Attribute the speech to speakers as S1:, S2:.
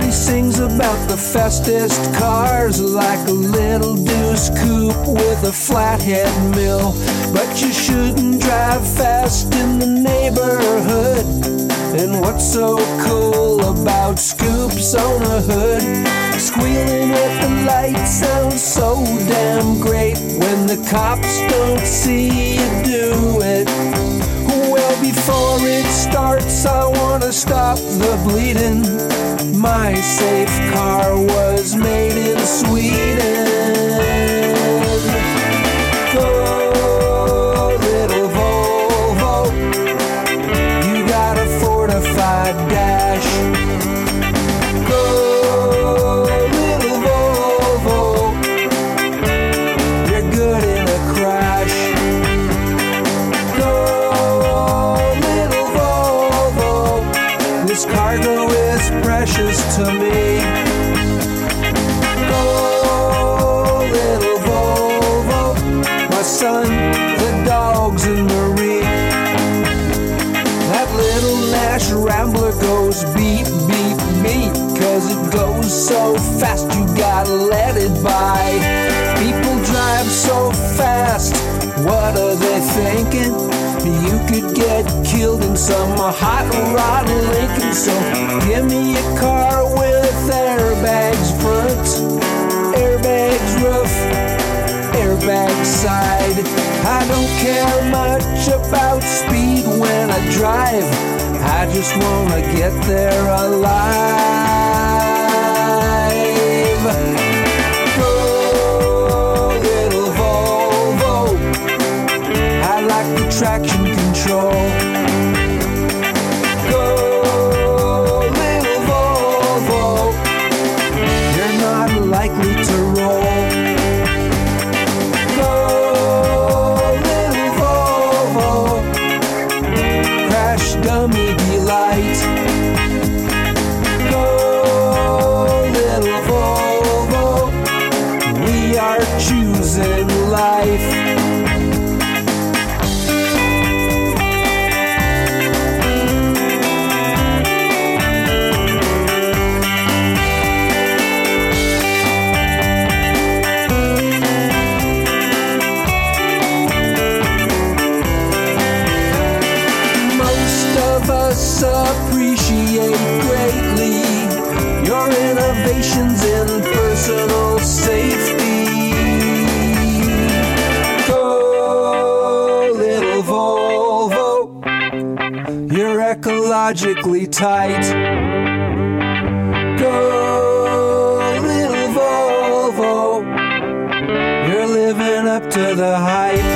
S1: Everybody sings about the fastest cars, like a little deuce coupe with a flathead mill. But you shouldn't drive fast in the neighborhood. And what's so cool about scoops on a hood? Squealing at the light sounds so damn great when the cops don't see you do it. Well, before it starts, I wanna stop the bleeding. My safe car was made in Sweden. Go, little Volvo, you got a fortified dash. Go, little Volvo, you're good in a crash. Go, little Volvo, this cargo is precious to me. Go, little Volvo, my son, the dogs, and Marie. That little Nash Rambler goes beep, beep, beep, 'cause it goes so fast you gotta let it by. People drive so fast, what are they thinking? You could get killed in some hot rod Lincoln. So give me a car with airbags front, airbags roof, airbag side. I don't care much about speed when I drive, I just wanna get there alive. Go, little Volvo, I like the traction control. Go, little Volvo, you're not likely to roll. Go, little Volvo, crash dummy delight. Go, little Volvo, we are choosing life. Appreciate greatly your innovations in personal safety. Go, little Volvo, you're ecologically tight. Go, little Volvo, you're living up to the hype.